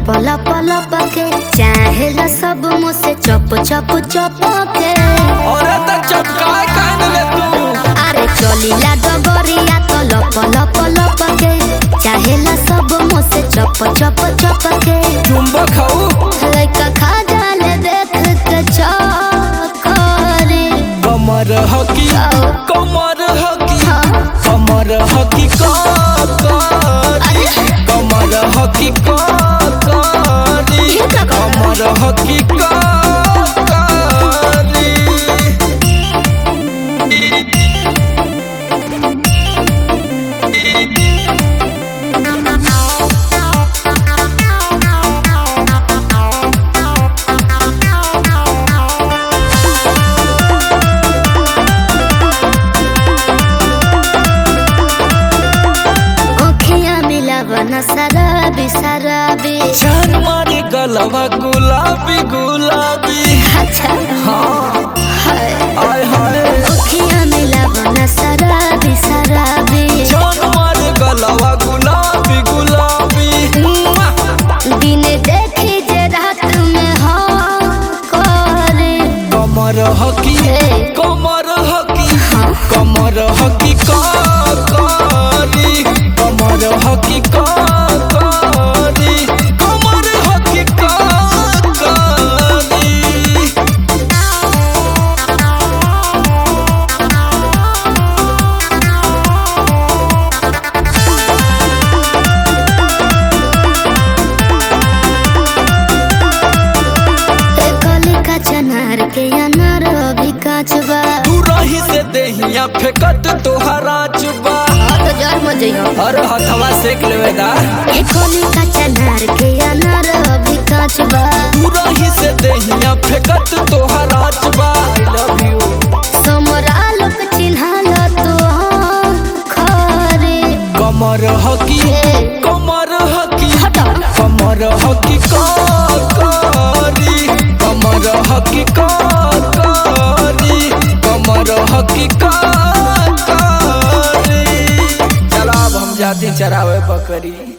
लप लप के चाहेला सब मुझसे चप चप चप के। अरे त चपकाए काहे ले तू? अरे चलीला डगरिया तो लप लप लप के चाहेला सब मुझसे चप चप चप के। चुंबक हऊ लइका खा जाले देख के चौकरी। कमर हकी कमर हकी कमर हकी काकारी कमर हकी काकारी कमर हकी काकारी। बना शराबी शराबी जान मारे गलवा गुलाबी गुलाबी। अच्छा हाँ हाय आय हाय ओखिया मिला बना शराबी शराबी जान मारे गलवा गुलाबी गुलाबी। दिन देखी जे रात में हो करे। कमर हकी कमर हकी कमर हकी काकारी कमर हकी काकारी कमर हकी काकारी। कली का चनार के अनार अभी काचबा। तू रही से देहिया फेकत तोहरा चुबा। तो जर मजइयो अरे हथवा सेक लेवे दा। कली का चनार के अनार अभी काचबा। तू रही से देहिया फेकत तोहरा चुबा। आई लव यू समरा लोक चिन्हाला तो खरे। कमर हकी कमर हकी हटा कमर हकी काकारी कमर हकी काकारी कमर हकी काकारी। चला अब हम जाते चरावे बकरी।